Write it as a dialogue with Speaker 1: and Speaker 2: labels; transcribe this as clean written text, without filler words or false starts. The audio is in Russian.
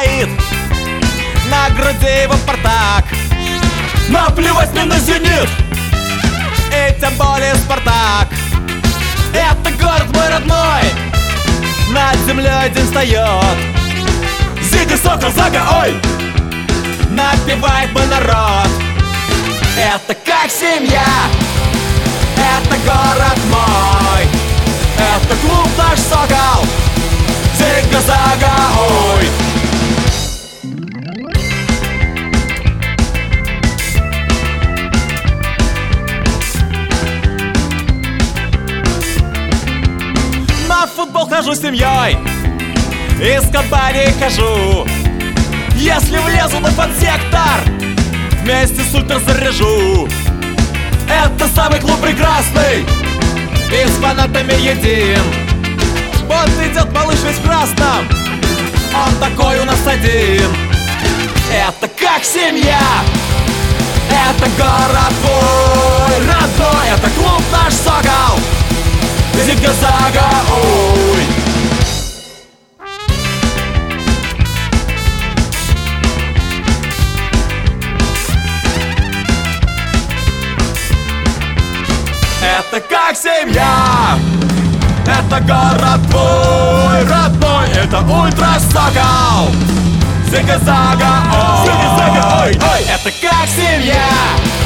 Speaker 1: стоит, на груди его Спартак.
Speaker 2: Наплевать мне на «Зенит»,
Speaker 1: и тем более Спартак. Это город мой родной, над землей день встает.
Speaker 2: Зиги, Сокол, Зага, ой!
Speaker 1: Напевает мой народ. Это как семья, это город мой, это клуб наш Сокол, Зига, Зага, ой! На футбол хожу с семьей, из компании хожу. Если влезу на фан-сектор, вместе с ультра заряжу.
Speaker 2: Это самый клуб прекрасный,
Speaker 1: И с фанатами едим. Вот идет малыш весь в красном, он такой у нас один. Это как семья, это город твой родной, это клуб наш Сокол, Зига, Зага, ой! Это как семья, это город твой родной, это ультра Сокол, Зига, Зага, ой!
Speaker 2: Зиги, Зага, ой, ой!
Speaker 1: Это как семья,